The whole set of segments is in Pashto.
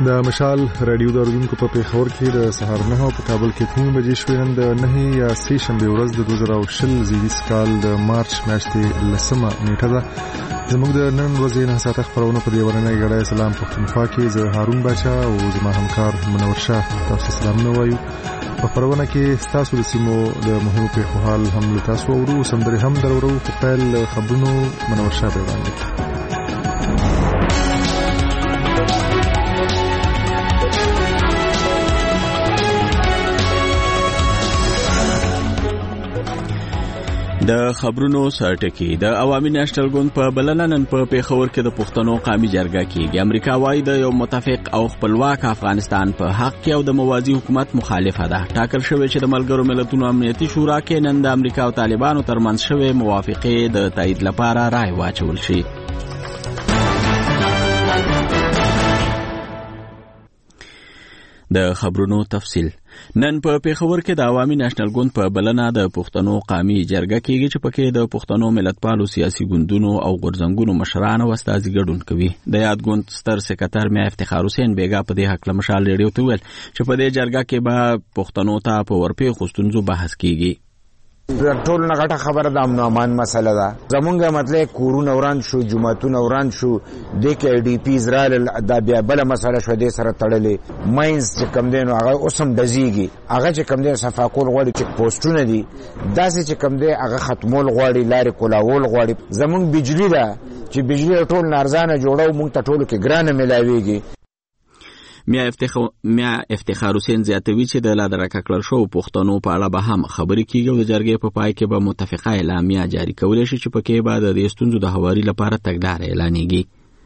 د مشال رادیو داردونکو په پیښور کې د سهار 9 په کابل کې 3 بجې شوې. نن د 9 یا 3 شنبه ورځ د 2020 زیږدیز کال د مارچ میاشتې 10مه نیټه ده. زموږ د نن ورځې نه ساعته خبرونه په دې ورنۍ غړای سلام پښتونخوا کې زه هارون باچا او زما همکار منور شاه تاسو سلامونه وایو. په خبرونه کې تاسو د سیمو د مهمو پیښو حال هم تاسو اورو سندري هم درورو. په پیل خبرونو منور شاه وړاندې. د خبرونو سرټکی د عوامي نېشنل ګوند په بلنن په پیښور کې د پښتنو قومي جرګه کېږي. امریکا وايي د یو متفق او خپلواک افغانستان په حق کې او د موازی حکومت مخالفه ده. ټاکل شوی چې د ملګرو ملتونو امنیتي شورا کې نن د امریکا او طالبانو ترمنځ شوی موافقه د تایید لپاره رای واچول شي. د خبرونو تفصیل. نن په پیښور کې د عوامي نېشنل ګوند په بلنه د پښتنو قومي جرګه کېږي چې پکې د پښتنو ملتپالو سیاسي ګوندونو او غورځنګونو مشران او استازي ګډون کوي. د یاد ګوند ستر سکرټر میا افتخار حسین بیګا په دې حق له مشال ریډیو ته ویل چې په دې جرګه کې به پښتنو ته په ورپې خوستونزو بحث کیږي. ټول نغټه خبره د امن امان مسله ده. زمونږ مطلب کورونه وران شو، جماعتونه وران شو، د کې ډي پی اسرائیل د بیا بل مسله شو د سره تړلې ماینز چې کم دین هغه اوسم دزيږي. هغه چې کم دین صفاقول غوړي چې پوسټونه دي داسې چې کم دی هغه ختمول غوړي، لارې کولاول غوړي. زمونږ بجلی ده چې بجلی ټول نارزانه جوړو، مونږ ته ټول کې ګرانه ملاويږي. میا افتخار حسین زیاتوي چې د لادرکه کړل شو پښتنو په اړه به هم خبرې کیږي او د جرګې په پای کې به متفقه اعلامیه جاری کولای شي چې پکې به د ستونزو د هواري لپاره تګلارې اعلانېږي.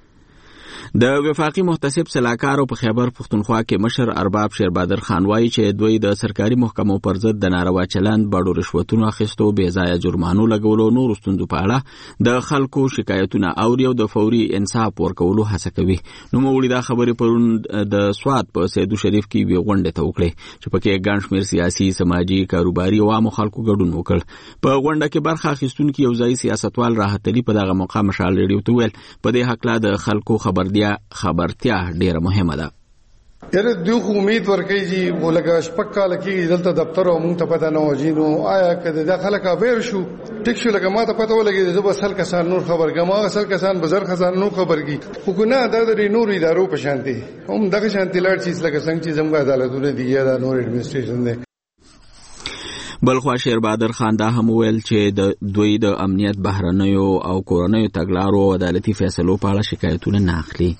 د وفاقي محتسب سلاکارو په خیبر پښتونخوا کې مشر ارباب شیربادر خان وایي چې دوی د سرکاري محکمو پر ضد د ناروا چلند، باډو رشوتونو اخیستو، بې ځایه جرمانو لګولو، نور ستونزو په اړه د خلکو شکایتونه اوري او د فوري انصاف ورکولو هڅه کوي. نو موږ دا خبرې پرون د سواد په سیدو شریف کې وی غونډه ته وکړې چې پکې ګڼ شمېر سیاسي، سماجی، کاروباري او عامو خلکو ګډون وکړ. په غونډه کې برخه اخیستونکو یو ځای سیاستوال راحت علي په دغه موقع مشال ریډیو ته ویل په دې حق لا د خلکو خبرتیا ډیره مهمه ده. یره دوی امید ورکړي چې ولګه شپکا لکه دلته دفتر او مونږ ته پته نه وځینو آیا کده د خلک اویر شو ټیک شو لکه ما ته پته ولګي د بسل کسان نور خبر کما اصل کسان بازار خزان نو خبرګي خو نه د نور ادارو په شانتي هم دغه شانتي لړ چیز لکه څنګه چې زموږ عدالتونه دی یا د نور اډمنستریشن دی. بلخوا شیربادر خان دا هم ویل چې د دوی د امنیت، بهرنیو او کورنیو تګلارو او عدالتي فیصلو په اړه شکایتونه نه اخلي.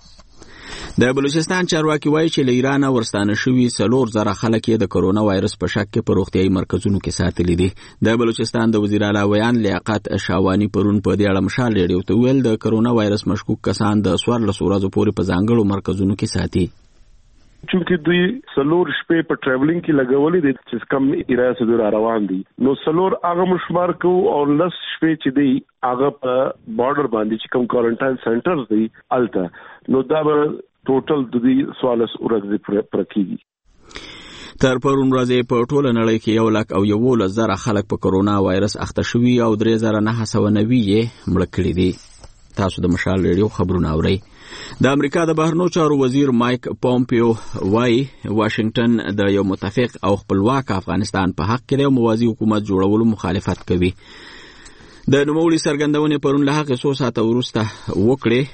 د بلوچستان چارواکي وایي چې له ایران ورستانه شوي 4,000 خلک د کرونا وایرس په شک کې په روغتیايي مرکزونو کې ساتلي دي. د بلوچستان د وزیر اعلی ویان لیاقت شاوانی پرون په دې اړه مشال ریډیو ته ویل د کرونا وایرس مشکوک کسان د 14 ورځې پورې په ځانګړو مرکزونو کې ساتي. چونکه دوی 4 شپې په ټریولینګ کې لګولې دي چې کم ایریا سره روان دي. نو 4 هغه مشمار کو او 10 شپې چې دی هغه په بارډر باندې چې کم کوارنټاین سنټرز دي الته نو دا به ټوټل د دې 14 ورځې پر کېږي. تر پرون ورځې په ټوله نړۍ کې 1,11,000 خلک په کرونا وایرس اخته شوي او 3,990 یې مړه کړي دي. تاسو د مشال ریډیو خبرونه اورئ. د امریکا د بهرنیو چارو وزیر مایک پومپیو وايي واشنگټن د یو متفق او خپلواک افغانستان په حق کې د موازی حکومت جوړولو مخالفت کوي. د نوموړي څرګندونې پرون له هغې 100 ساعته وروسته وکړې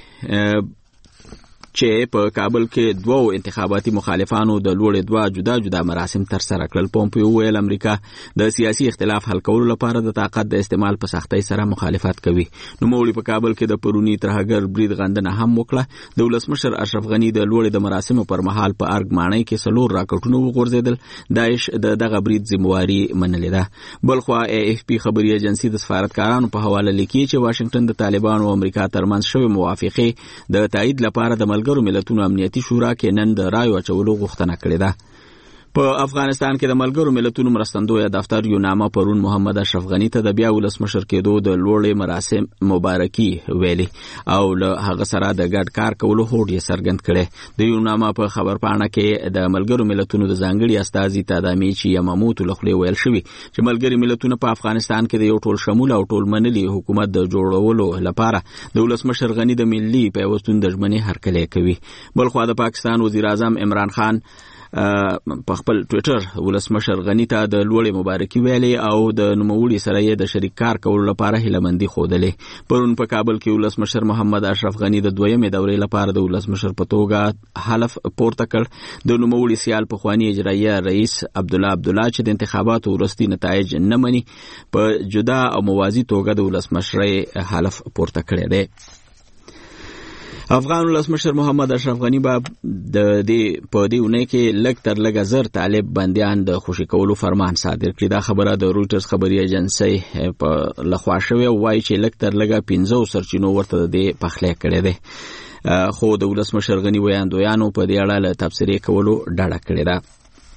چې په کابل کې 2 انتخاباتي مخالفانو د لوړې 2 جدا جدا مراسم تر سره کړل. پومپیو ویل امریکا د سیاسي اختلاف حل کولو لپاره د طاقت د استعمال په سختۍ سره مخالفت کوي. نو موږ په کابل کې د پرونی ترهګر برید غندنه هم وکړه. د ولسمشر اشرف غنی د لوړې د مراسمو پر مهال په ارګ ماڼۍ کې 4 راکټونه وغورځیدل. داعش دغه برید ذمہواری منلې ده. بلخوا AFP خبري ایجنسی د سفارتکارانو په حواله لیکي چې واشنگټن د طالبانو او امریکا ترمنځ شوی موافقه د تایید لپاره د ملګرو ملتونو امنیتي شورا کې نن د رایو اچولو غوښتنه کړې ده. په افغانستان کې د ملګرو ملتونو مرستندوی دفتر یو نامه پرون محمد اشرف غنی ته د بیا ولسمشر کېدو د لوړې مراسم مبارکي ویلي او له هغه سره د ګډ کار کولو هوډ یې څرګند کړی. د یو نامه په خبرپاڼه کې د ملګرو ملتونو د ځانګړي استازي تادامیچی یماموتو له خولې ویل شوي چې ملګري ملتونه په افغانستان کې د یو ټول شمول او ټول منلي حکومت د جوړولو لپاره د ولسمشر غنی د ملي پیوستون د ژمنې هرکلی کوي. بلخوا د پاکستان وزیر اعظم عمران خان په خپل ټوئیټر ولسمشر غنی ته د لوړې مبارکي ویلې او د نوموړي سره یې د شریک کار کولو لپاره هیلهمندي ښودلې. پرون په کابل کې ولسمشر محمد اشرف غنی د دویمې دورې لپاره د ولسمشر په توګه حلف پورته کړ. د نوموړي سیال پخوانی اجرایه رئیس عبدالله چې د انتخاباتو وروستي نتایج نه مني په جدا او موازي توګه د ولسمشرۍ حلف پورته کړی دی. افغان ولسمشر محمد اشرف غنی به د دې په دې ونې کې لږ تر لږه زر طالب بندیان د خوشي کولو فرمان صادر کړی. دا خبره د رویټرز خبري ایجنسۍ په لخوا شوې او وايي چې لږ تر لږه 15 سرچینو ورته د پخلې کړی دی، خو د ولسمشر غنی ویاندویانو په دې اړه له تبصرې کولو ډډه کړې ده.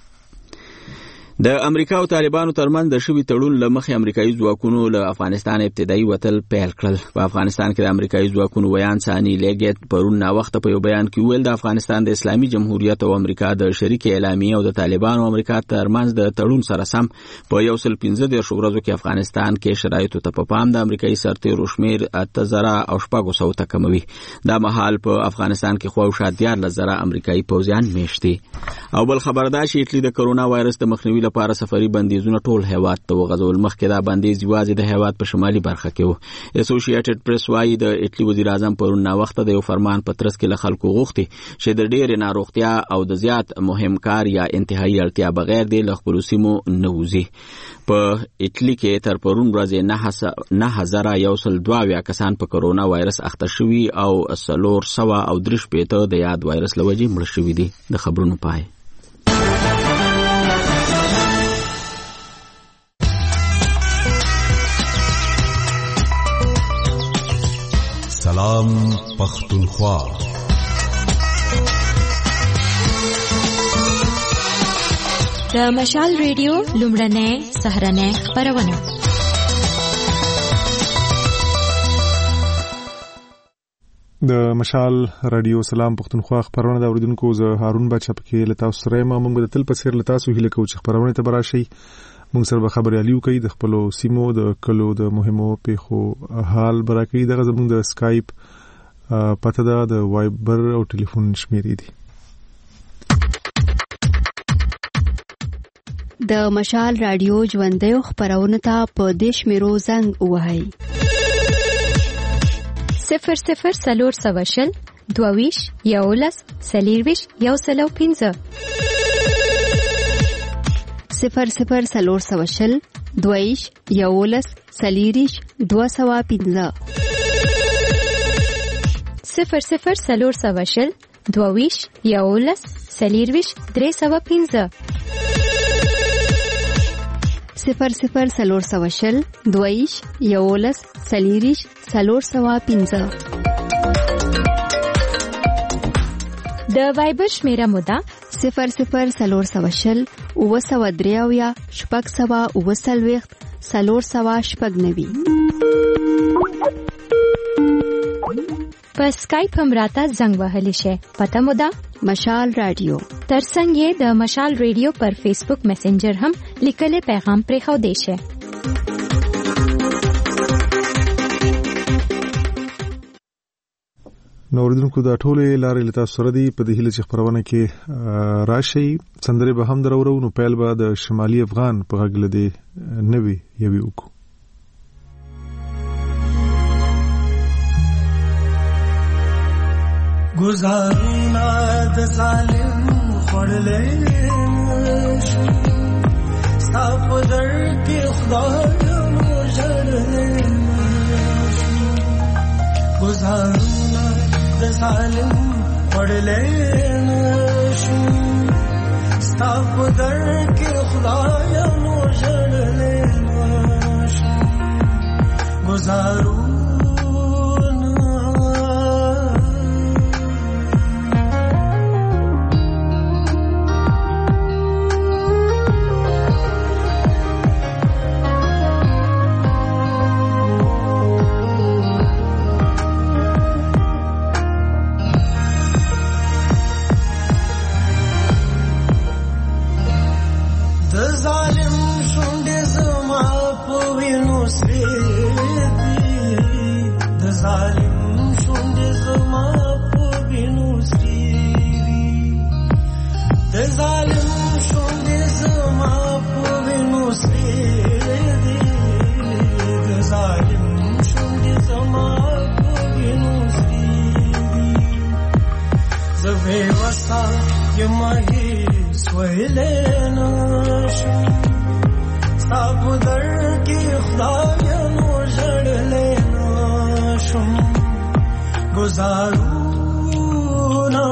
د امریکا او طالبانو ترمنځ د شوي تړون له مخې امریکایي ځواکونو له افغانستان ابتدایي وتل پیل کړل. په افغانستان کې د امریکایي ځواکونو ویان ثاني لیګټ پرون ناوخته په یو بیان کې ویل د افغانستان د اسلامي جمهوریت او امریکا د شریک اعلامیې او د طالبانو او امریکا ترمنځ د تړون سره سم په 115 ورځو کې افغانستان کې شرایطو ته په پام د امریکایي سرتیرو شمیر 8600 ته کموي. دا مهال په افغانستان کې خو شاید 14000 امریکایي پوځیان میشتي. او بل خبردار چې اټلی د کرونا وایرس د مخنیوي لپاره سفري بندیزونه ټول هیواد ته وغځول. مخکې دا بندیز یوازې د هیواد په شمالي برخه کې و. اسوسییټډ پریس وايي د اټلی وزیر اعظم پرون ناوخته د یو فرمان په ترڅ کې له خلکو غوښتي چې د ډېرې ناروغتیا او د زیات مهم کار یا انتهایی اړتیا بغیر د خپلو سیمو نه وځي. په اټلی کې تر پرون ورځې 9102 کسان په کرونا وایرس اخته شوي او 435 د یاد وایرس له وجې مړه شوي دي. د خبرونو پای. سلام پختونخوا. د مشال ریډیو لومړنۍ سهرنۍ خبرونه. د مشال رادیو سلام پختونخوا خبرونه د اوریدونکو زه هارون بچا پکې لتا سره ما موږ د تل په سیر لتا سو هله کو چې خبرونه ته براشي. موږ سره خبري الیو کوي د خپل سیمو د کلو د مهمو پیښو حال برکې دغه زموږ د اسکایپ پته ده د وایبر او ټلیفون شمیرې دي. د مشال رادیو ژوندۍ خبرونه ته په دیش میرو زنګ وهاي 00 سلور سواشل دوویش یولس سلیرویش یوسلو 00 سلور سواشل دویش یولس سلیریش 215 00 سلور سواشل دوویش یولس سلیرویش 315 00 سلور سواشل دویش یولس سلیریش 315 د وایبر شمیره مودا 00 سلور سواشل اوسودریاویا شپږ سوا اوسلويخت سلور سوا شپږ نوي. په اسکایپ هم راته زنګ وهلی شي. پته مودا مشال رادیو. ترڅنګ یې د مشال ریډیو پر فیسبوک میسنجر هم لیکلي پیغام پرې خو دی شي. نو اوریدونکو دا ټولې لارې لتا سره دی په دې هله چې خبرونه کې راشي. سندره به هم درورو نو پیل به د شمالي افغان په غږ لدی نوي یوي وکړو. گزارنا د ظالم خړلې ستاپ در کې خدای مجرلې گزارنا د ظالم خړلې ستاپ در کې خدای مجرلې گزارو د ظالم شونډې زما په وینو سرې دي د ظالم شونډې زما په وینو سرې دي د ظالم شونډې زما په وینو سرې دي د ظالم شونډې زما په وینو سرې دي زه بې وسه یم هېڅ ویلی نشم ستا په در کې خدایه نو ژړلی نشم ګزارونه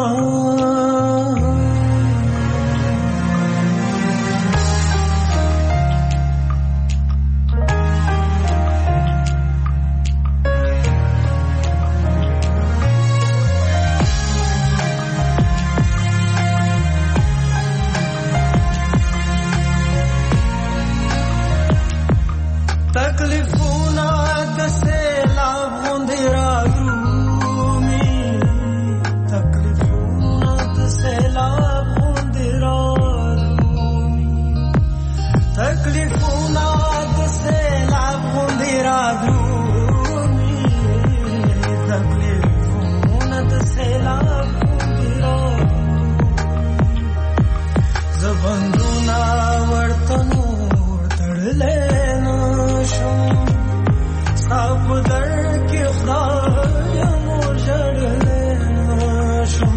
تکلیفونه د سیلاب غوندې رارومي تکلیفونه د سیلاب غوندې رارومي تکلیفونه د سیلاب غوندې رارومي تکلیفونه د سیلاب غوندې رارومي زه بندونه ورته نور تړلی ستا په در کې خدایه نو ژړلی نشم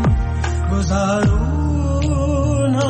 ګزارونه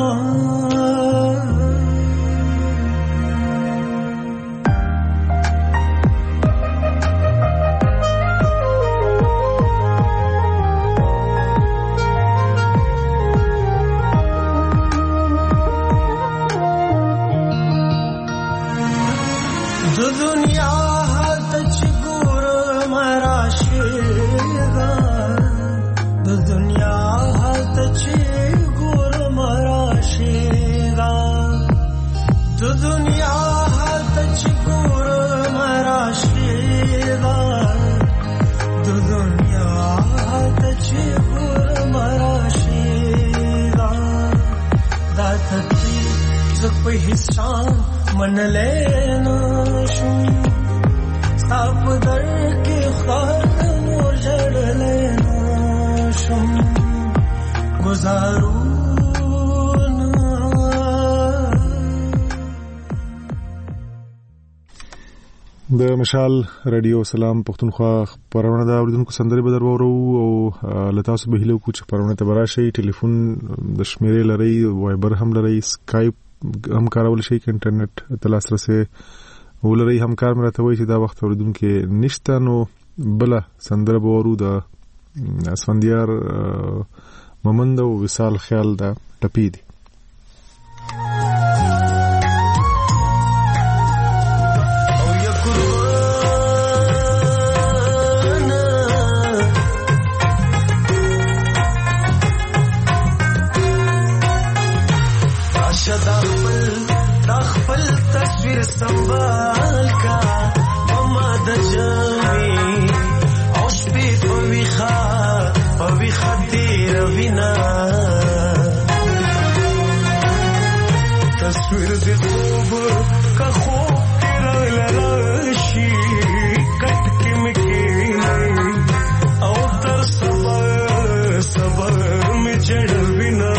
د دنیا هلته چې ګورم راشېږه د دنیا هلته چې ګورم راشېږه د دنیا هلته چې ګورم راشېږه د دنیا هلته چې ګورم راشېږه دا تقدیر زه په هېڅ شان منلی نشم ستا په در کې خدای نور ژړلی نشم ګزارونه د مشال رادیو سلام پښتونخوا خبرونه د اوریدونکو سندرې به درورو او له تاسو به هیله وکړو چې خبرونه ته براشي ټلیفون د شمیرې لري وایبر هم لري سکایپ هم کارول شي کې انټرنیټ ته لاسرسي ولري همکار مرته وایي چې دا وخت اوریدونکو نشته نو بل سندره به ورو د اسفندیار ممند او وصال خیال دا ټپی دي سنبال کا مما د جامي او شپې په ویخه تیر وینا تصویر د خوب کا خوب تیر لراشي کټ کې مکې او تر صبر می جړ وینا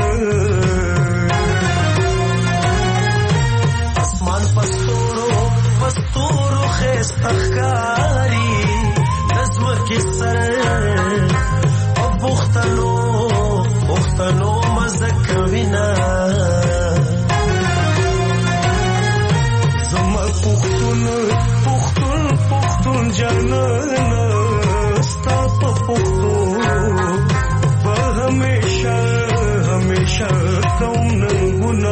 پستورو خستخکاری نزمکی سر او بختنو مزکوینا زما پختون جانانا ستا پا پختو با ہمیشہ کوم ننگونا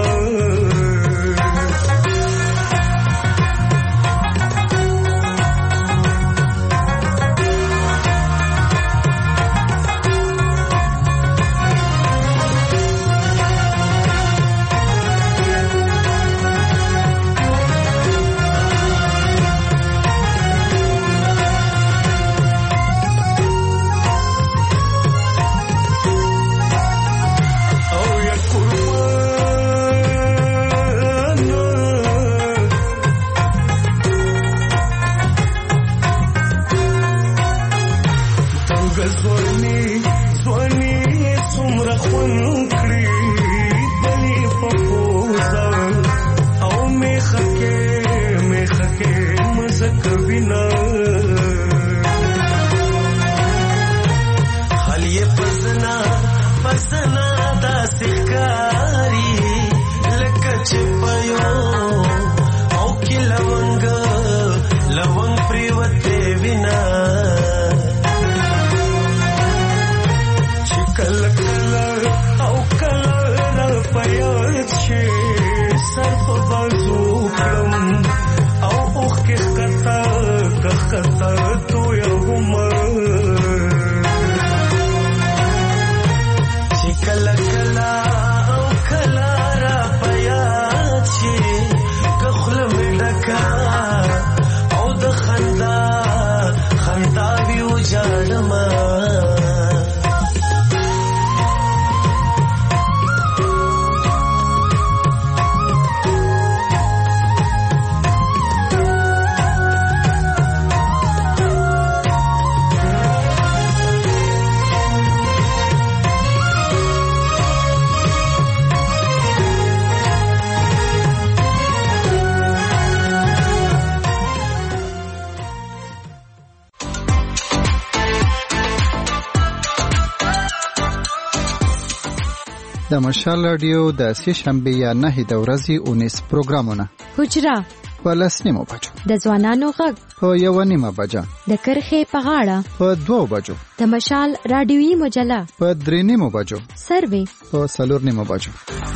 د مشال رادیو د سې شنبه یا 9 د ورځې 19 پروګرامونه. حجره په 10 بجو، د ځوانانو غږ په 1 بجه، د کرخې په غاړه په 2 بجو، د مشال رادیوي مجله په 3 بجو، سروي په 4 بجو.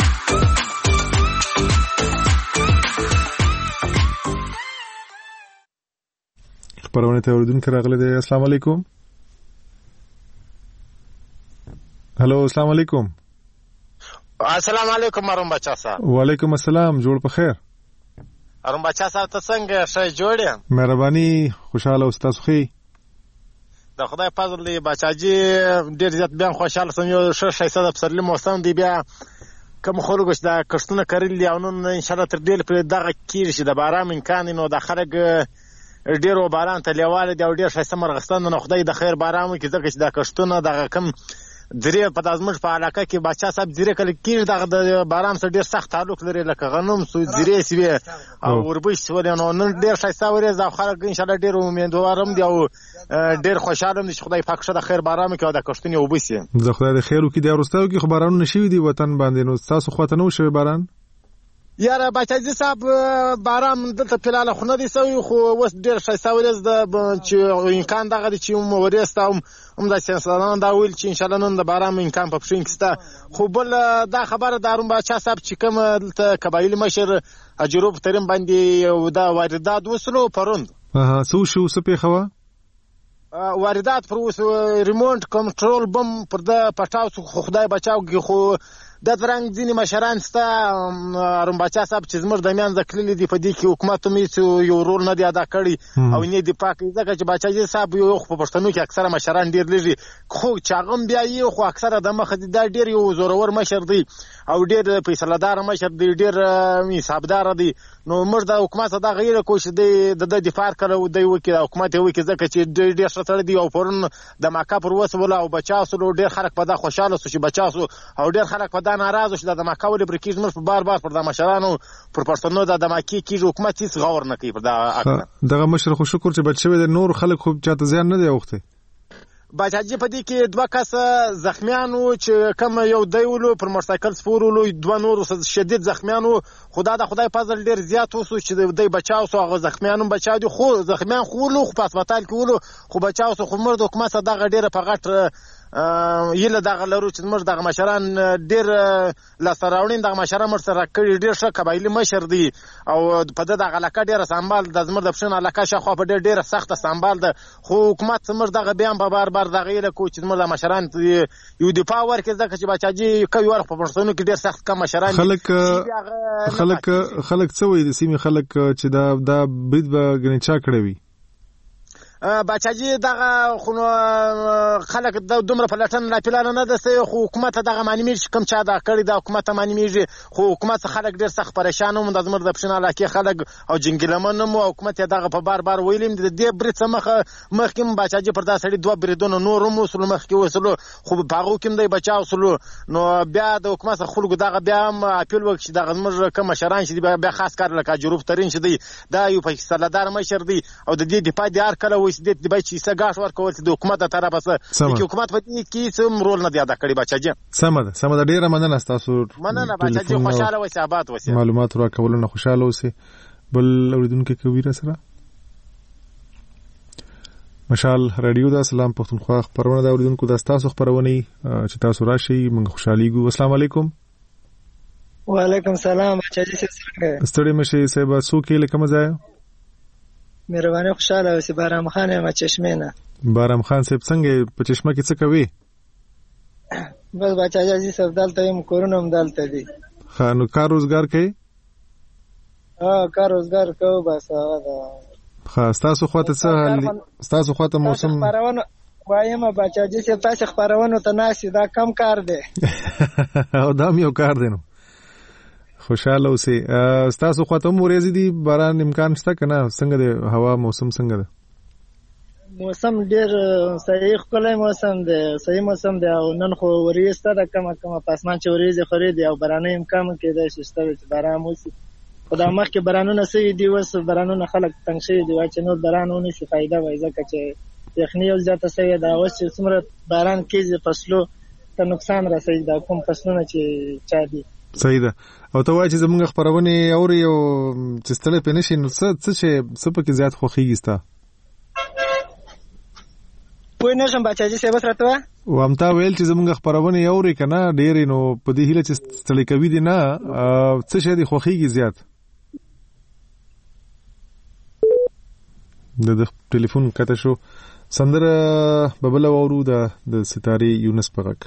خبرونه ته اوریدونکو راغله دي. السلام علیکم. هلو السلام علیکم. السلام علیکم ارم بچا صاحب. وعلیکم السلام. جوړ په خیر. ارم بچا صاحب ته څنګه ښه جوړ یم؟ مهرباني. خوشاله او تاسو خې؟ د خدای فضل دی بچاجي ډیر زیات بیان خوشاله سم. یو ښه شایسته د پسرلي موسم دی. بیا کوم خلکو چې دا کښتونه کرل دي او نن ان شاء الله تر دې په دغه کېږي چې د باران امکان نو د خلک ډیرو باران ته لیواله دی او ډیر شایسته مرغستان نو خدای د خیر باران وکړي ځکه چې دا کښتونه دغه کم درې په دازمج په علاقه کې بچا صاحب درې کله کېږي دغه د باران سره ډیر سخت تعلق لري لکه غنم سو درې سوي او وربش سوي نو نن ډیر شایسته ورځ او خلک ان شاء الله ډیر امیدوارم دی او ډیر خوشاله دي چې خدای پاک شه د خیر باران وکړي او د کښتونه وبسي. زه خدای د خیر وکړي. د ورستاو کې خبرونه نشوي دی وطن باندې نو تاسو خواته نو شوي باران؟ یاره بچاجي صاحب باران دلته پلاله خو نه دی سوی خو اوس ډېر ښایسته ورځ ده چې امکان دغه دی چې ورېسته هم د سیاستوالان دا ویل چې انشاءالله نن د باران امکان په پښین کې شته. خو بل دا خبره د هارون باچا صاحب چې کوم دلته قبایلي مشر اجروب ترین باندې دا واردات وسلو پروند څه وشو څه پېښه وه؟ واردات پر اوس ریمونټ کنټرول بم پر د پټاو خو خدای بچاو خو د فرنګ ځینې مشران سته هارون باچا صاحب چې زموږ د میانځه کللي دي په دې کې حکومت هم هېڅ یو رول نه دی ادا کړی او نه دی پاک ځکه چې باچاجي صاحب یو په پښتنو کې اکثره مشران ډېر لږي خو چې هغه هم بیا یې خو اکثره د مخه دی دا ډېر یو زورور مشر دی او ډېر فیصلهدار مشر دی ډېر حسابدار دی نو موږ د حکومت دا غیر کوشش دی د دفاع کړو دی وکړي حکومت یې وکړي ځکه چې ډېر ښه سړی دی او پرون د مکه پر وسوله او بچا سره ډېر خلک په دا خوشاله شو چې بچا سو او ډېر خلک په دا ناراض شو د مکه ولې برکیز موږ په بار پر د مشرانو پر پښتنو د مکه کې حکومت هیڅ غور نه کوي پر دا دغه مشر خو شکر چې بچوي د نور خلک خو چاته زیان نه دی اوخته. باچاجي په دې کې دوه کسه زخمیانو چې کوم یو دیولو پر موټرسایکل سپورولو دوه نور شدید زخمیانو خدا د خدای فضل ډیر زیات وسو چې د بچاو سو هغه زخمیانو بچاو دي خو زخمیان خو له په هسپتال کې ولو خو بچاو سو خو مرد حکومت دغه ډیره په غټ یله دغه لرو چې موږ دغه مشران ډیر لاسراوړین دغه مشران مر سره کړي ډیر ښه قبایلی مشر دی او په دغه علاقه ډیر سنبال د زمر د پښین علاقه شخوا په ډیر سخت سنبال ده خو حکومت موږ دغه بیان په بار دغه یله کو چې موږ د مشران یو د پاور کې ځکه چې بچاجي کوي ور په پښتونو کې ډیر سخت کم مشران خلک څه وایي د سیمې خلک چې دا برید به غنی چا کړی وي؟ بچاجي دغه خو خلک د دومره پلاتن لا پلان نه ده خو حکومت دغه معنی کم چا دا کړی د حکومت معنی خو حکومت خلک ډیر سخت پریشان هم د زمر د پښین علاقه خلک او جنگلمن مو حکومت دغه په بار ویلم د دې برید مخکې بچاجي پر دا سړي دوه بریدونه نور هم وسلو مخکې وسلو خو په هغه کې دی بچاو وسلو نو بیا د حکومت خلکو دغه بیا اپیل وکړي دغه زمر کوم مشران چې بیا خاص کار لکه جروب ترین شدي دا یو فیصلهدار مشر دی او د دې دفاع دی هر کله د دې چې سګاش ورکول چې د حکومت طرفه سره چې حکومت په دې کې څه رول نه دی ادا کړی بچاجي. سم ده ډیره مننه تاسو. مننه بچاجي خوشاله اوسئ آباد اوسئ. معلومات راکول نه خوشاله اوسئ. بل اوریدونکو کوي سره مشال رادیو دا سلام پښتونخوا خبرونه دا اوریدونکو دا تاسو خبرونه چې تاسو راشي موږ خوشاليږو. السلام علیکم. وعلیکم السلام بچاجي څنګه ستړي مشه سبا سو کې لکه مزه مهرباني خوشاله اوسې. بارام خان یم چشمه نه. بارام خان صاحب څنګه په چشمه کې څه کوي؟ بس بچاجي صاحب دلته یم کورونه هم دلته دي. نو کار روزګار کوي؟ کار روزګار کوو بس هغه ستاسو خواته څه حال ستاسو خواته موسم خبرونه وایم بچاجي صاحب تاسو خبرونه ته ناسي دا کم کار دی او دا یو کار دی. نو خوشاله اوسئ. ستاسو خواته موريزي دي باران امکان شته کنه څنګه د هوا موسم څنګه ده؟ موسم ډیر صحیح کولای موسم دی صحیح موسم دی او نن خو وریسته د کم پاسمان چې وریزي خوري دی او بارانه امکان کې دی شته چې باران موسی خدای مخ کې بارانونه سوي دی وس بارانونه خلک تنګ شي دی چې نو بارانونه شي فائدہ وای ځکه چې تخنیک زیاته سوي دا اوس چې څومره باران کېږي فصلو ته نقصان رسوي دا کوم فصلونه چې چا دي. صحیح ده. او ته وایې چې زمونږ خپرونې اوري او چې ستړی پې نه شي نو څه پکې زیات خوښېږي ستا؟ پوه نه شم باچاجي صاحب راته وایه. همتا ویل چې زمونږ خپرونې اوري که نه ډېرې نو په دې هیله چې ستړی کوي دې نه څه شی دې خوښېږي زیات؟ د ټلیفون قطع شو. سندره به بله واورو د ستارې یونس په غږ.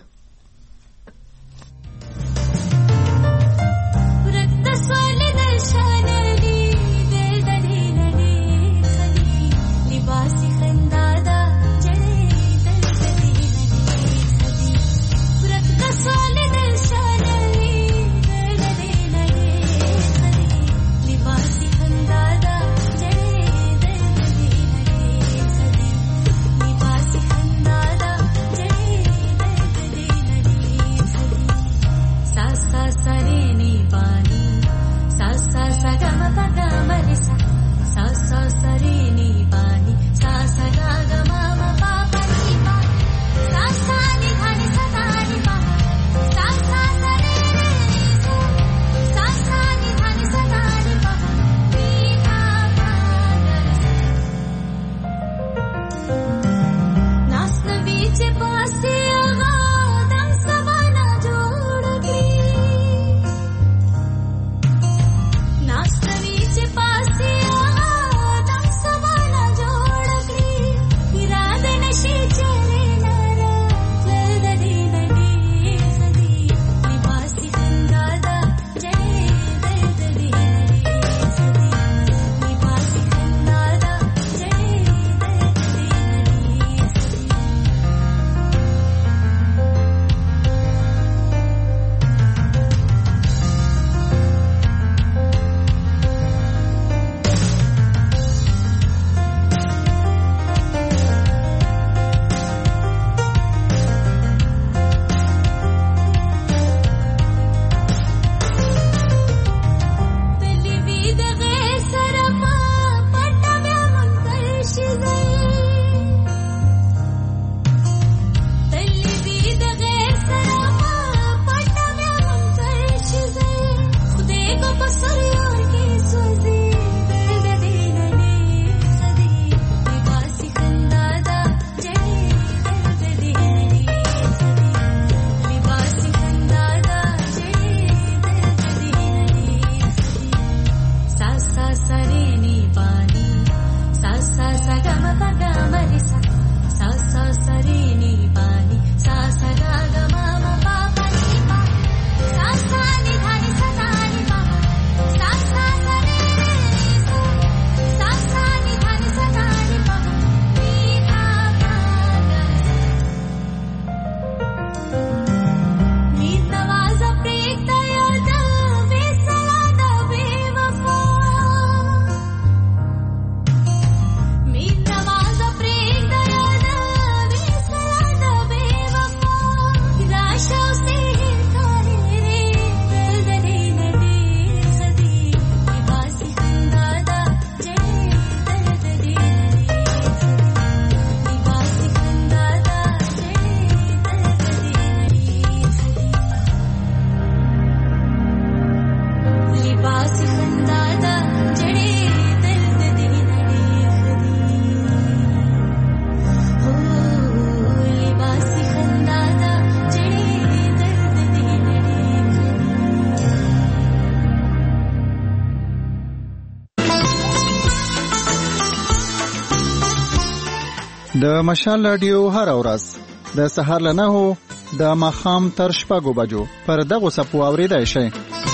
د مشال رادیو هر ورځ د سهار له 9 د ماښام تر 6 بجو پر دغه صفو اوریدای شئ.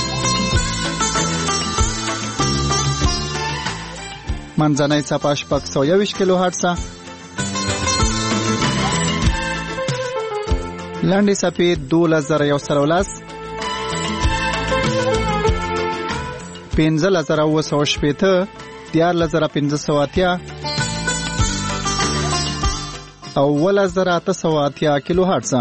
منځنۍ صفحه 621 کیلو هرتز، لاندې صفحه 2113 15980 14580 او 1880 کیلو هرتز.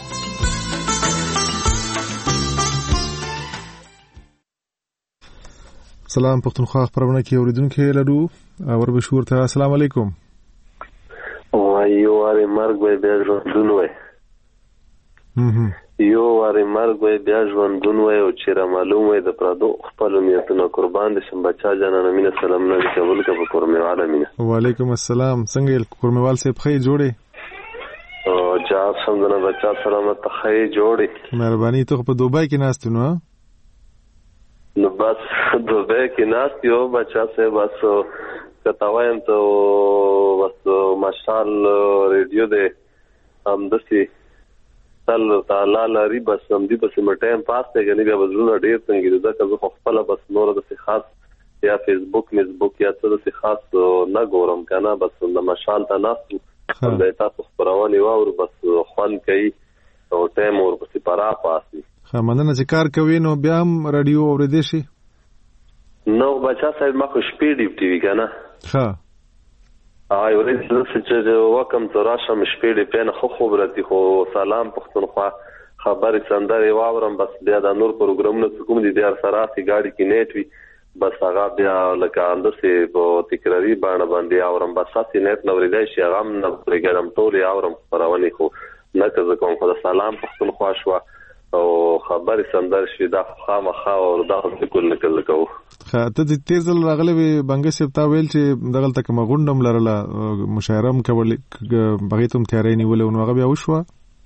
سلام پښتونخوا خبرونه کې اوریدونکو لرو اور بشور ته السلام علیکم. وایو واره مرګ به ډېر ژوندون وای یو وارې مرګ وای بیا ژوندون وای او چیرې معلوم وای د پردو خپل نیتونو قربان دي شم بچا جانانه مینه سلام نه قبول کا په کورمیوال مینه وعلیکم السلام څنګه کورمیوال صاحب خې جوړې او جواب څنګه بچا سلامت خې جوړې مهرباني ته په دوبای کې ناست نو بس دوبای کې ناست یو بچا سه بس کتاوایم ته بس ماشال ریډیو دې هم دسي تل تعالی لري بس هم دې بس مټایم پاس ته غني بیا بزرونه ډیر څنګه دا که زه خپل بس نور د خاص یا فیسبوک مزبوک یا څه د خاص نه ګورم کنه بس د مشال ته ناس د تاسو خبرونه واور بس خوان کوي او ټایم اور بس پارا پاسي خمنه چې کار کوي نو بیا هم رادیو اورېدې شي نو بچا صاحب ما خو شپې دی ټي وی کنه ها آی ورته چې وکم ته راشم شپې دی پنه خو خبرتي خو سلام پښتونخوا خبري سندري واورم بس بیا د نور پروګرامونو کوم دي د سراتي گاډي کې نیټ وی بس هغه بیا لکه اندسه په تکراری باندې اورم بس ساتي نیټ نو لري شي هغه نه پرګرام ټول اورم پرونی خو نه که کوم خو سلام پښتونخوا شو او خبري سندر شي دا خامخا او دا کول نه کول کو ته د تیزل راغلی بنګ سیب تا ویل چې دغه تک مغوندم لرله مشاعره کول بغیتم تیارې نیول او هغه بیا وشو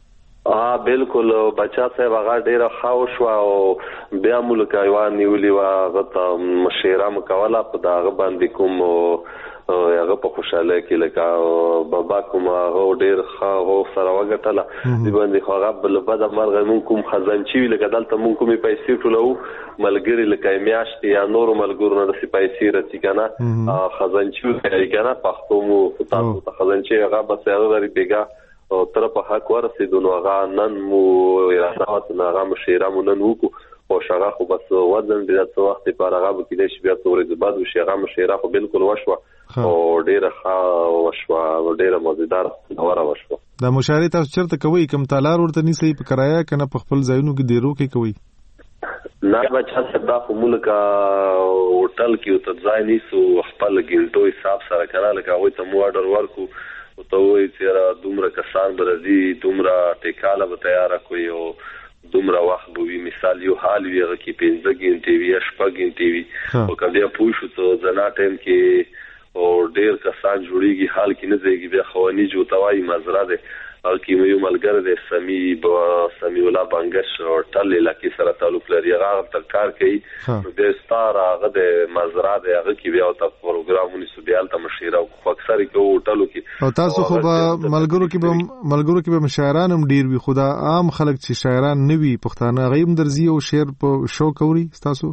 بالکل بچا صاحب هغه ډیره خاو شو او بیا ملک ایوان نیولې وا غته مشاعره مکوله په داغه باندې کوم هغه په خوشاله کې لکه بابا کوم هغه ډیر خاو سره وګټله دی باندې هغه بل بد مرغه مون کوم خزانچی لکه دلته مون کومې پیسې ټولو ملګری لکه میاشتې یا نور ملګرو نه د پیسې راتې کنه خزانچی کوي کنه پښتو مو تاسو ته خزانچی هغه بس هغه لري بیګا او تر په حق ورسېدو نو هغه نن مو راځات نه هغه مشیره مو نن وکړو او شغه خو بس وزن د څه وخت لپاره هغه کې د شپې تورې بعد او شغه مشیره خو بالکل وشوه او ډیره ښه وشوه او ډیره مزیدار اوره وشوه دا مشاعره تاسو چیرته کوي کوم تالار ورته نیسي په کرایه کنه په خپل ځایونو کې دیرو کې کوي نه بچا صدا خو ملک هوټل کې ته ځای نیسو خپل ګلټو حساب سره کړه لکه وای ته مو آرډر ورکو او ته وای چې دومره کسان برزي دومره ټیکاله به تیار کوي او دومره وخت به وي مثال یو حال وي هغه کې 15 غنټې وي 6 غنټې وي او کله پوښتنه ته زنا ټیم کې او ډیر کسان جوړیږي حال کې نه ځيږي بیا خواني جوړتوي مزرعه ده او کې یو ملګری د سمي الله بنگش او ټل لکه سره تعلق لري هغه تر کار کوي د ستاره هغه د مزرعه ده هغه کې بیا او پروګرامونه سبيال ته مشیره او اکثر کې ټلو کې او تاسو خو به ملګرو کې به مشاعران هم ډیر وي خدا عام خلک چې شاعران نوي پښتانه غیم درځي او شعر په شو کوي تاسو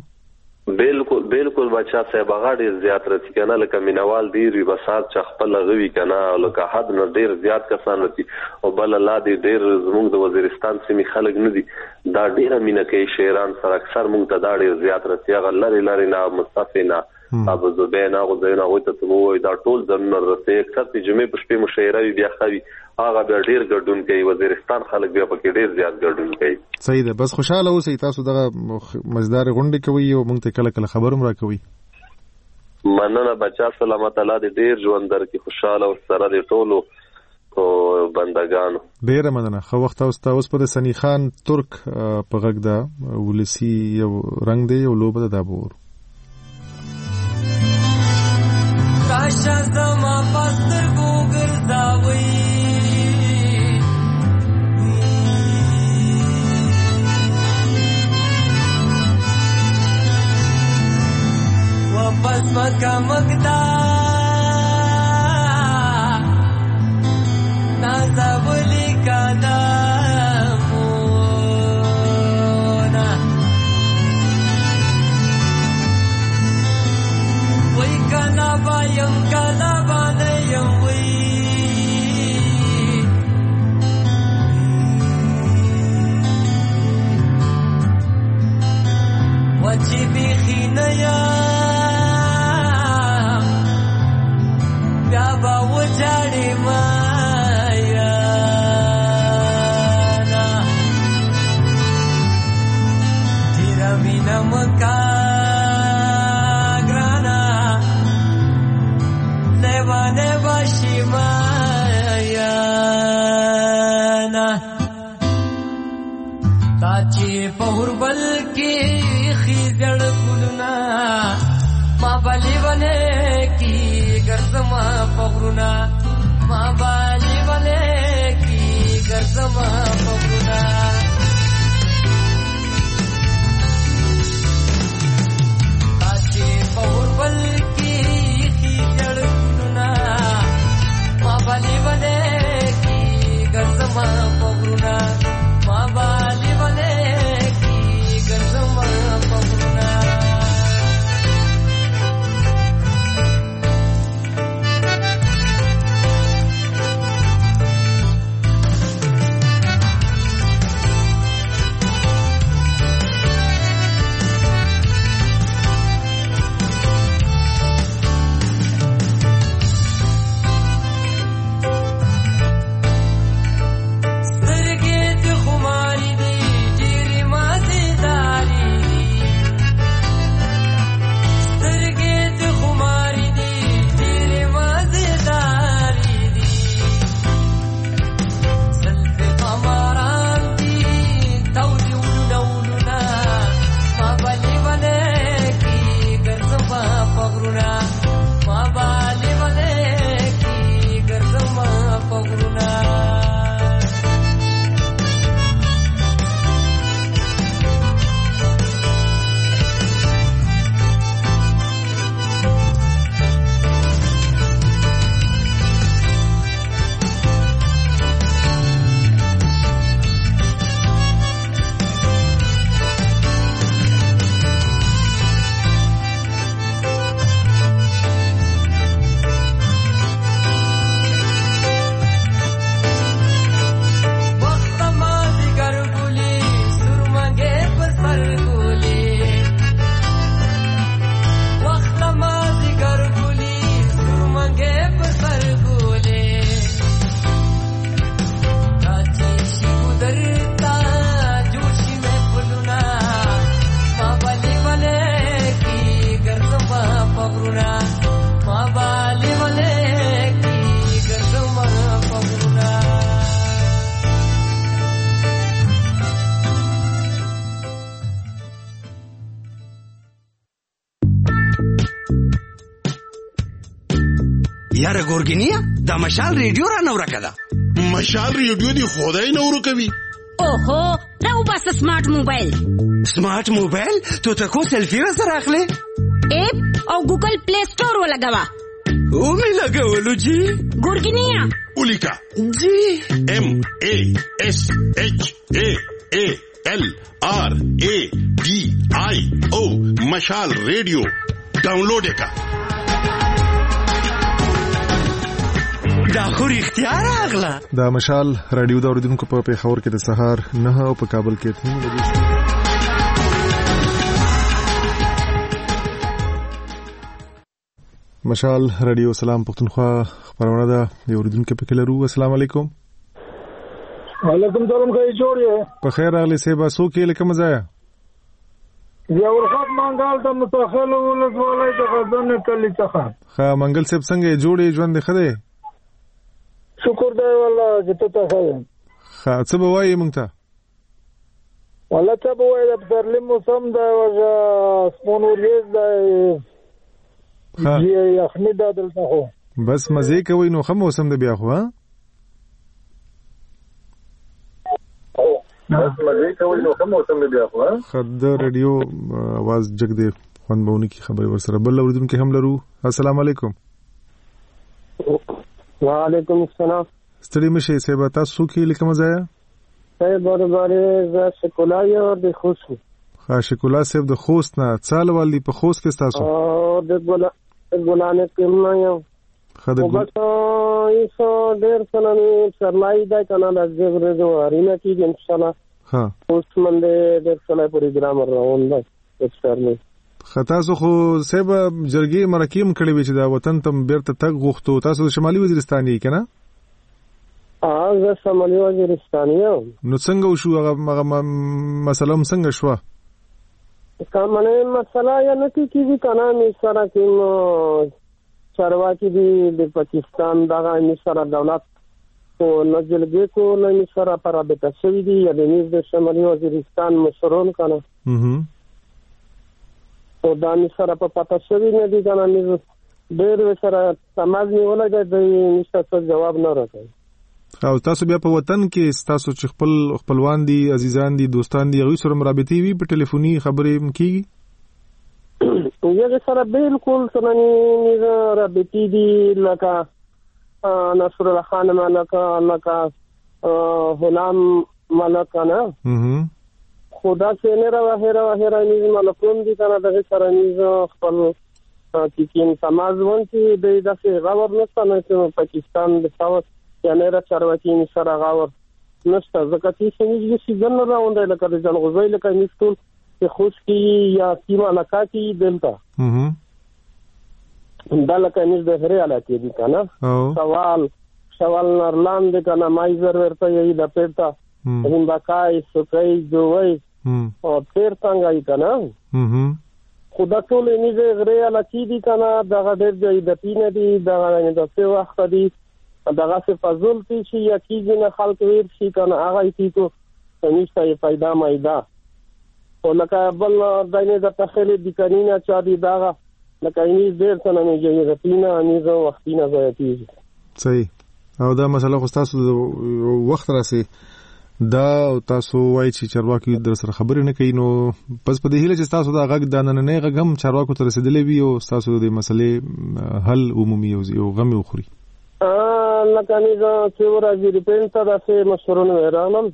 بالکل بچا صاحب هغه ډیر زیات رتی کنه لکه مینوال ډیر وي بسات چ خپل غوي کنه لکه حد نه ډیر زیات کسان رتی او بل الله دې ډیر زموږ د وزیرستان سیمې خلک نه دي دا ډیر مینه کوي شاعران سره اکثر موږ ته دا ډیر زیات رتی هغه لری نه مصطفینا ابو زبینا او زینا وي ته مو دا ټول زمونږ رته اکثر چې جمعې په شپې مشاعره بیا خوي هغه بیا ډیر ګډون کوي وزیرستان خلک بیا پکې ډیر زیات ګډون کوي صحیح ده بس خوشاله اوسئ تاسو دغه مزدار غونډه کوي او موږ ته کله کله خبروم را کوي مننه بچا سلامت الله دې ډیر ژوند درکې خوشاله او سره دې ټولو او بندگانو ډیر مننه خو وخت اوس په سنی خان ترک په غږ دا ولسی یو رنگ دی یو لوبه دا بور کاشا زما پستر ګرځاوي واپس مکا مگدا نازا بولی کادا مونا وی کانا بایم کانا بانیم وی وچی بیخی نیا Gaba wajari mayana Tiramina makagrana Neva neva shimayana پغرونا ما بالی ولی کی گرزما پغرونا کاچی پور بل کی خیجڑ گنونا ما بالی ولی کی گرزما پغرونا ما بالی ولی کی گرزما پغرونا یاره ګورګینیا دا مشال ریډیو را نو راکړه. مشال ریډیو دی خدای نورو کوي. اوهو راو بس سمارټ موبایل. سمارټ موبایل ته تکو سلفي را سره اخلي اپ او ګوګل پلی سٹور ولګوا او می لګولو جی ګورګینیا ولیکا جی MASHALRADIO مشال ریډیو ډاونلوډ کا. دا خو اختیار اغلا دا مشال رادیو دا اوریدونکو په پیښور کې د سهار 9 او په کابل کې 3 بجې. مشال رادیو سلام پښتونخوا خبرونه ده د اوریدونکو په کلرو. السلام علیکم. وعلیکم السلام. کوي جوړ یې په خیر راغلی سیبا سو کې لکه مزایا یا ورخات منګال ته متخل ولولای د غزن کلی څخه. ها منګل صاحب څنګه جوړې ژوند خده؟ شکر دی والله چې ته ښه یې. ها څه به وایې مونږ ته؟ والله څه به وایې د پسرلي موسم دی ورځه سپون وریځ دی یخني ده دلته خو بس مزې کوئ نو ښه موسم دی بیا خو ها خد رادیو आवाज جګ دی خوان بهونی کی خبر ورسره بل اوریدونکو هم لرو. السلام علیکم. وعلیکم السلام. ستړي مشه سیبا تاسو کې لیکه مزایا صاحب بارے ز شکولای او د خوست. ها شکولا صاحب د خوست نه څال والی په خوست کې تاسو او د ګلانه کې ما یو خدای بس ایسو ډیر سنامي سرمایي دا کنه د زبرزو اړینه کې ان شاء الله ها پوسټ منډه د سلای پروګرام روان ده اکسټرنل خطا زه خو سیب جرګي مرکیم کړي وی چې دا وطن تم بیرته تک غوښتو. تاسو شمالي وزیرستان یې کنه؟ زه شمالي وزیرستان یم. نو څنګه وشو هغه مسله څنګه شو؟ کومه مسله یا نه کیږي کنه می سره کوم چارواکي د پاکستان دغه می سره دولت او نجلګي کو نه می سره پر رابطه شوی دی یا د نیز د شمالي وزیرستان مشرون کنه او دا می سره په پتا شوی نه دی کنه نیز ډېر سره سماج نیولای دی نشته جواب نه راکوي. او تاسو بیا په وطن کې تاسو چې خپلوان دي عزیزان دي دوستان دي هغوی سره مرابطې وي په ټلیفوني خبرې کېږي؟ هغې سره بالکل سمني رابطې دي لکه نصر الله خان ملک لکه غلام ملک نه خو داسې نه راوهره نیز ملکون دي که نه دغې سره نیز خپل کیکین سماج ون چې دی داسې غور نشته نه چې پاکستان د ساوت یعنی را چارواکي سره غاور نشته ځکه چې نیز سیزن نه راونده لکه د جلغوزۍ لکه نیز ټول چې خوش کی یا سیمه علاقه کی دلته دا لکه نیز د غری علاقه دي که نه شوال نرلان دی که نه مایزر ورته یې د پیرته هندکای سوکۍ جووی او تیر څنګه که نه خو دا ټول نیز غری علاقه دي که نه دغه ډېر جایدتي نه دي دغه داسې وخته دي دغه څه فضول شي یا کېږي نه خلک ویر شي که نه هغه یې کېږو نشته یې پیدا میدا خو لکه بل دینې درته خیلې دیکنینه چا دي دغه لکه نیز ډېر څه نه مې غپینه نیز وختینه ضایع کېږي. صحیح. او دا مسله خو ستاسو وخت راسي دا تاسو وایي چې چارواکي در سره خبرې نه کوي نو بس په دې هیله چې ستاسو دا غږ دا نننی غږ هم چارواکو ته رسېدلی وي او ستاسو د مسلې حل عمومي او غم یې وخوري. لکه نیز چې ورځې ریپینټ ته داسې مشورونه ویرانم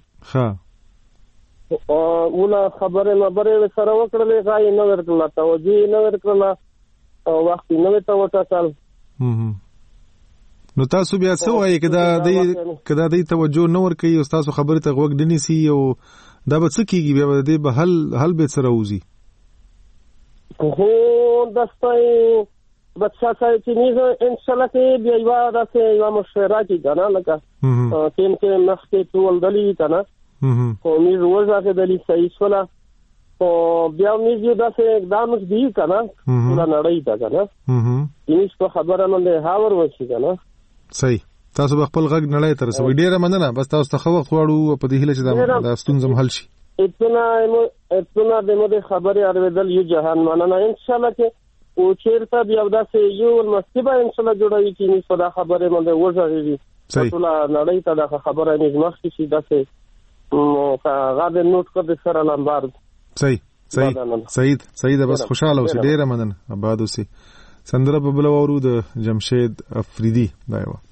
اوله خبرې سره وکړلې غا یې نه ورکړله توجه یې نه ورکړله او وخت یې نه ورته وټاکل. نو تاسو بیا څه وایي که دا دی توجه نه ورکوي او ستاسو خبرې ته غوږ نه نیسي او دا به څه کېږي بیا به د دې به حل به څه راوځي؟ هو دسته بچا صاحب چې نیز انشاءالله کې بیا یوه داسې یوه مشوره کېږي که نه لکه ټیم کې مخکې ټول ډلې وي که نه خو نیز وغږېدلي صحیح شوله خو بیا نیز یو داسې اقدام دی که نه ټوله نړۍ ته که نه نیز په خبره باندې هاور وشي که نه. صحیح. تاسو به خپل غږ نړۍ ته رسوئ. ډېره مننه. بس تاسو ته ښه وخت غواړو په دې هیله چې دا ستونزه حل شي. اتنا د مو د خبرې اورېدل یو جهان مننه. انشاءالله کې او چیرته بیا داسې یو مسیبه انشاءالله جوړوي چې نیز په دا خبرې باندې وغږېږي ټوله نړۍ ته دا خبره نیز مخکې شي داسې هغه د نوټ کړ سره لمبار. صحیح ده. بس خوشحاله اوسئ. ډېره مننه. آباد اوسئ. سندره په بله واورو د جمشید افریدي دا یوه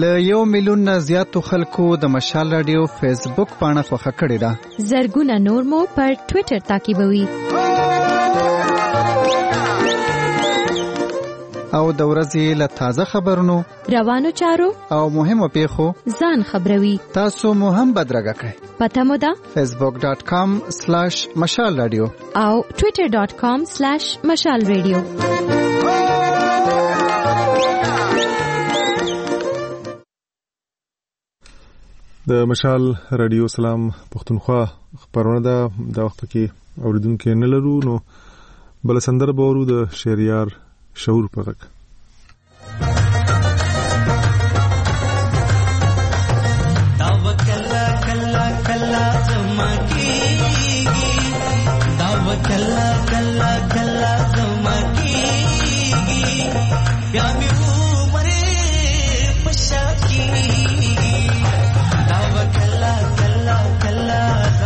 ل 1 میلیون نه زیاتو خلکو د مشال رادیو فیسبوک پاڼه خوښه کړې ده. زرګونه نور مو پر ټوئیټر تعقیبوي. او د ورځې له تازه خبرونو، روانو چارو او مهمو پیښو ځان خبروي. تاسو مو هم بدرګه کړئ. پته مو ده facebook.com/مشال رادیو او twitter.com/مشال رادیو. د مشال رادیو سلام پښتونخوا خبرونه ده. د وخت کې اوریدونکو نه لرو نو بل سندره بورو د شهریار شعور پغک. کلا کلا کلا زمکیږي دا کلا کلا کلا زمکیږي بیا می عمره پشاکیږي دا کلا کلا کلا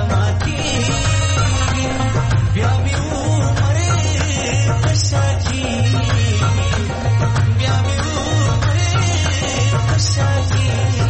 زمکیږي بیا می عمره پشاکیږي بیا می عمره پشاکیږي.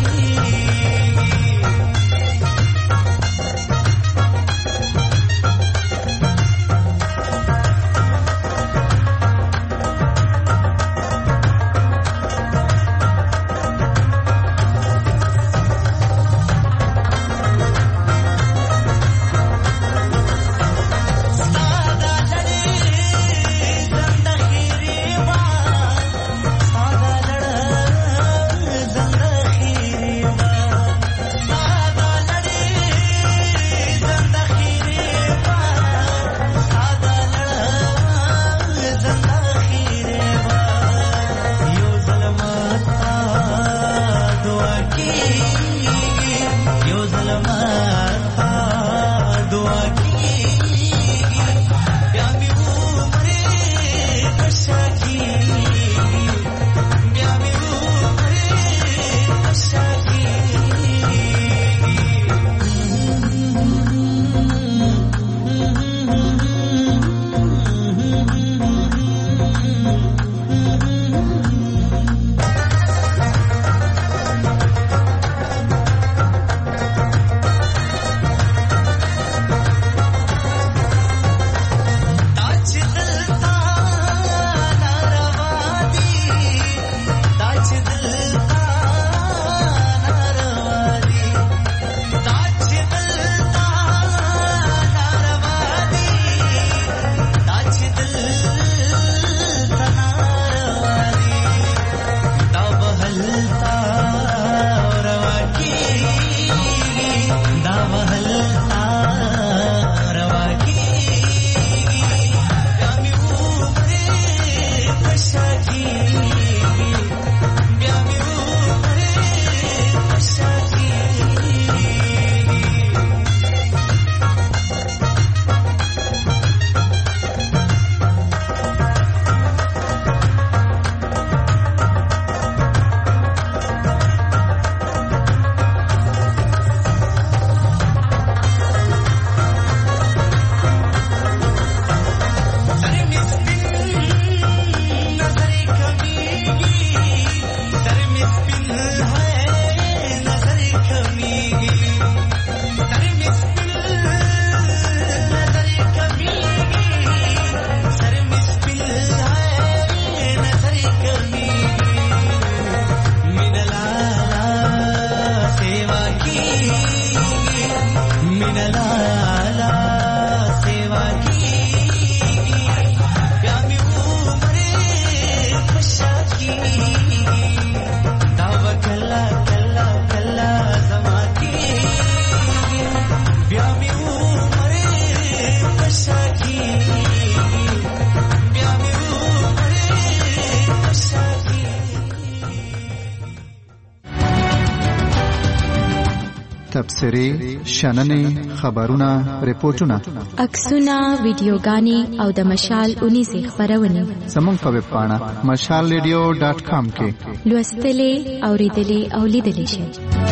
تبصرې، شننې، خبرونه، ریپورتونه، عکسونه، ویډیوګانې او د مشال اونیزې خبرونه زموږ په ویب پاڼه mashalradio.com کې لوستلې، اوریدلې او لیدلې شئ.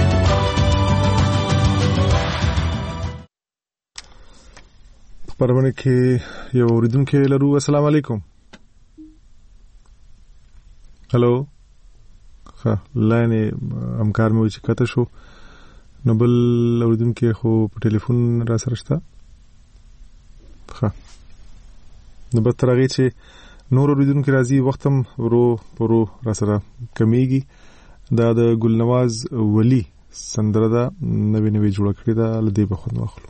خبرونه کې یو اوریدونکو لرو. السلام علیکم. هلو ها لاین همکار مې و چې کته شو نو بل اوریدونکو خو په ټلیفون را سره شته ها نو به تر هغې چې نور اوریدونکو راځي وخت هم ورو را سره کمیږي دا د ګلنواز ولی سندره ده نوې جوړه کړې ده له دې به خوند واخلو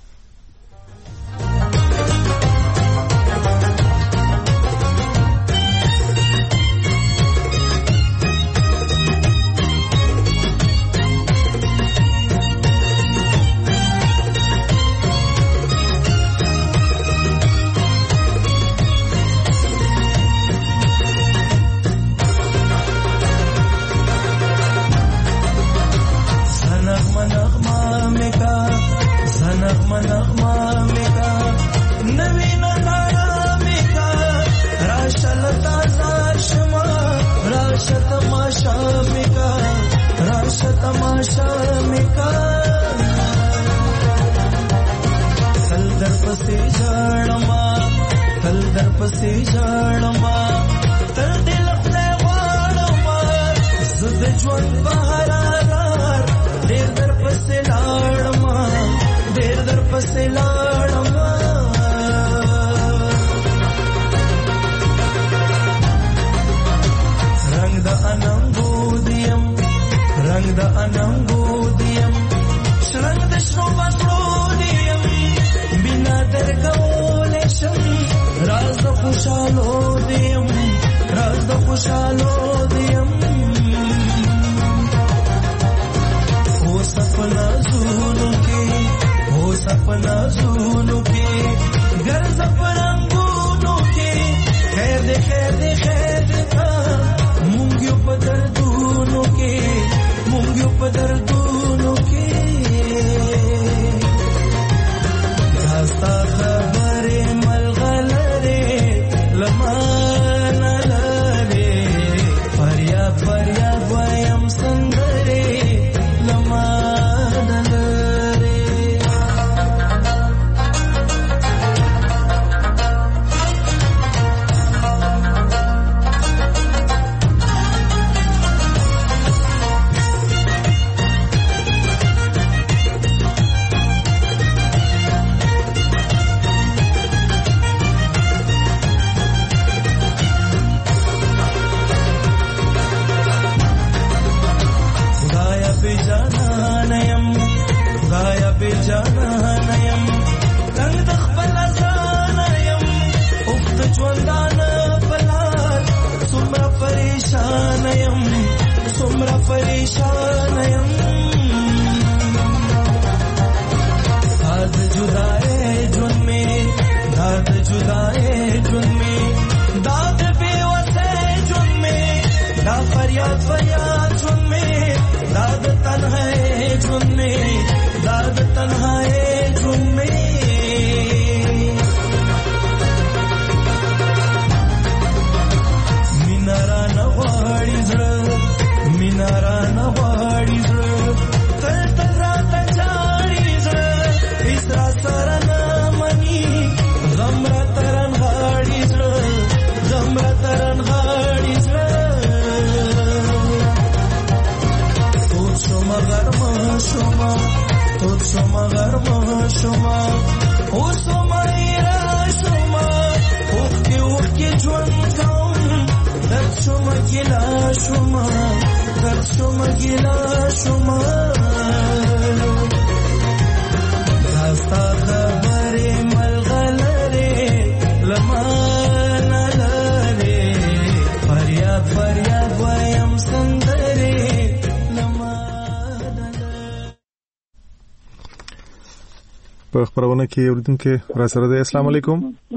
په خبرونه کې اوریدونکو را سره ده. السلام علیکم.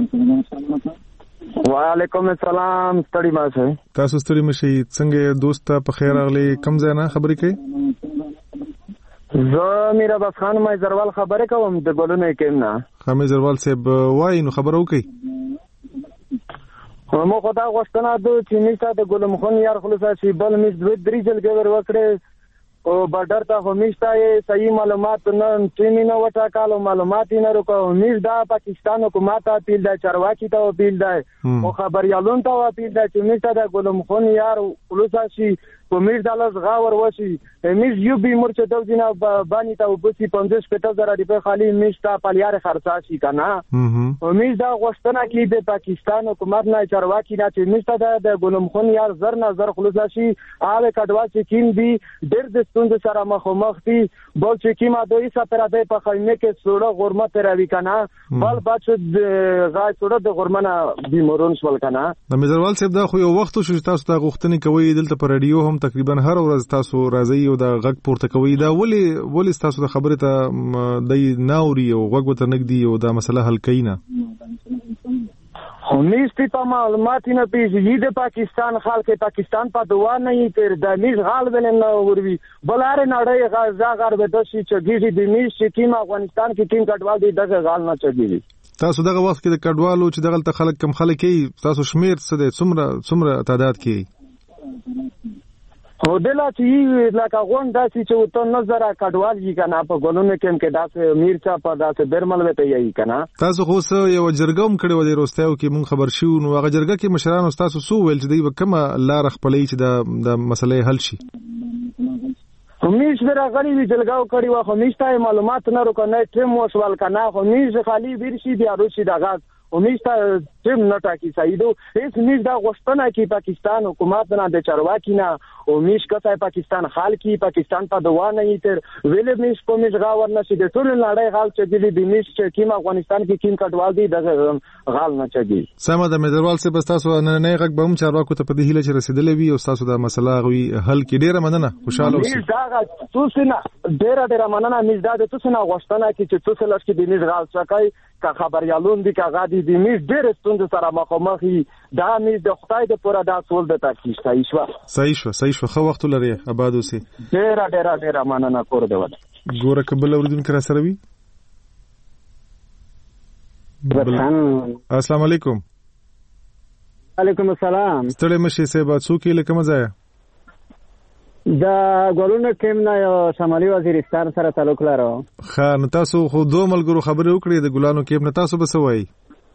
وعلیکم السلام. ستړي ماشه تاسو ستړي مشي څنګه دوست په خیر اغلی کم ځای نه خبرې کوي؟ زه میرا بس خان مې زروال خبرې کوم د ګلونو کې نه. خامې زروال صاحب وای نو خبر وکي. مو خدا غوښتنه ده چې میسا د ګلم خون یار خلاص شي بل میز دوه درې جلګه ور وکړي او بارډر ته همیشته صحیح معلومات نه ټیمینه وټا کالو معلومات نه ورکو میز دا پاکستان حکومت ته پیل دا چرواکی ته پیل دا او خبريالون ته پیل دا چې میسا د ګلم خون یار خلاص شي میش د لاس غاور وشي میش یو بي مرچ د جنا باندې ته وبسي 50,000 روپے خالی میش تا پالیار خرڅا شي کنه میش دا غوښتنه کې د پاکستان حکومت نه چارواکي نه چې میش ته د ګلم خون یار زر نظر خلاص شي هغه کډوا چې کیم دي ډېر د ستوند سره مخ دي بل چې کیما دوی سپراده په خیمه کې سوړه غرمت راوي کنه بل بچ غای سوړه د غرمنه بیمارون شول کنه د میزروال صاحب دا خو یو وخت شو چې تاسو ته غوښتنې کوي دلته پر رادیو هم تقریبا هر ورځ تاسو راځي او دا غږ پورته کوي دا ولې تاسو د خبره ته د ناوري او غږ وته نګدي او دا مسله حل کینا همیستی په معلومات نه پیږي د پاکستان خلک پاکستان په دوا نه تر د میز غال ولنه وروي بلاره نړۍ غزا غرب د شي چې ګیږي د میز چې کیم افغانستان کې کیم کډوال دی دغه غال نه چګيږي تاسو دغه وخت کې د کډوالو چې دغه ته خلک کم خلک کې تاسو شمیر څه دي څومره تعداد کې هو دلا چې لکه غون داسې چې تو نظر کډوال یې کنه په ګلونو کې داسې میرچا په داسې برمل وته یې کنه تاسو خو یو جرګم کړي و د روستاو کې مون خبر شو نو هغه جرګه کې مشران تاسو سو ویل چې دوی کومه لار خپلې چې د مسلې حل شي همیش برا غړي وی جلګاو کړي و همیش ته معلومات نه ورکنه ټیم وسوال کنه همیش خالی ورشي دی اروشي دغه همیش ته ټیم نه ټاکی سایدو هیڅ همیش دا غوښتنه کې پاکستان حکومت نه د چارواکي نه همیش کته پاکستان خال کی پاکستان په دوا نه تر ویلې همیش په میش غاور نشي د ټول لړۍ حال چې دی د همیش چې کیم افغانستان کې کیم کډوال دی د غال نه چګي سم د مدروال څخه بس تاسو نه غږ به هم چارواکو ته په دې هیله چې رسیدلې وي او تاسو د مسله غوي حل کې ډیره مننه خوشاله اوسئ دا تاسو نه ډیره مننه میز دا تاسو نه غوښتنه کې چې تاسو لږ کې د میش غال چکای کا خبريالون دي کا غادي دي میز ډېر ستوند سره مخامخي دا میز د خدای د پوره دا سول د تاکي صحیح شو خو وخت لري آباد اوسئ ډېر مننه کور دی ول ګوره قبل اوریدونکو را سره وي السلام علیکم علیکم السلام ستړي مشي سیبا څوک لکه مزه دا ګورونه کېم نه یو شمالي وزیرستان سره تعلق لرو خا نو تاسو خو دوه ملګرو خبرې وکړې د ګلانو کېم نه تاسو به سوای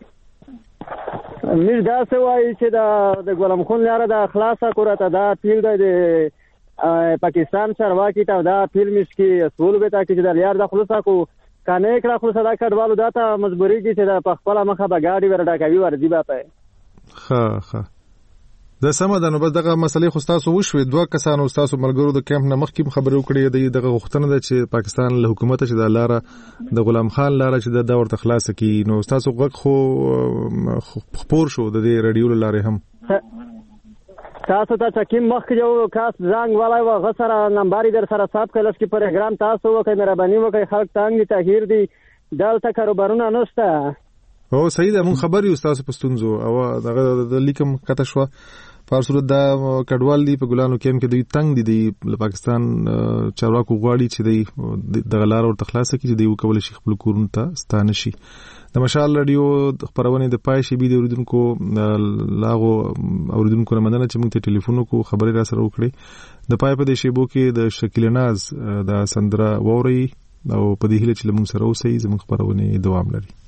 میر دا سوای چې د ګلم خون لاره د اخلاصه کورته دا پیل د پاکستان چارواکي ته دا پیل مشکی اصول به تا کې د یار د خلاصه کو کنه کړه خلاصه دا کډوالو دا ته مجبوری دي چې د خپل مخه به گاډي ورډا کوي ورځي به پي ها د سم ده نو بس دغه مسلې خو تاسو وشوي دوه کسانو تاسو ملګرو د کیمپ نه مخکې خبرې وکړې دغه غوښتنه ده چې پاکستان له حکومت چې د لاره د غلام خان لاره چې د ورته خلاص کی نو تاسو غږ خو خبر شو د دې رادیو لاره هم تاسو ته چې مخکې یو کاس زنګ والای و غسر نمبر در سره صاحب کله چې پروګرام تاسو وکړئ مهرباني وکړئ خلک تانګ تغییر دي دلته کاروبارونه نشته او صحیح ده مون خبر یو تاسو پښتونزو او دغه د لیکم کته شو په صورت دا کډوال دی په ګلانو کېم کې دوی تنگ دي د پاکستان چارواکو غواړي چې د غلار او تخلاص کې چې دی وکول شي خپل کورونو ته ستانه شي د مشال رادیو خبرونه د پای شي بي د اوریدونکو لاغو اوریدونکو مننه چې موږ ته ټلیفون کو خبرې را سره وکړي د پای په دې شیبو کې د شکیل ناز د سندرا ووري او په دې هله چې موږ سره اوسئ زموږ خبرونه دوام لري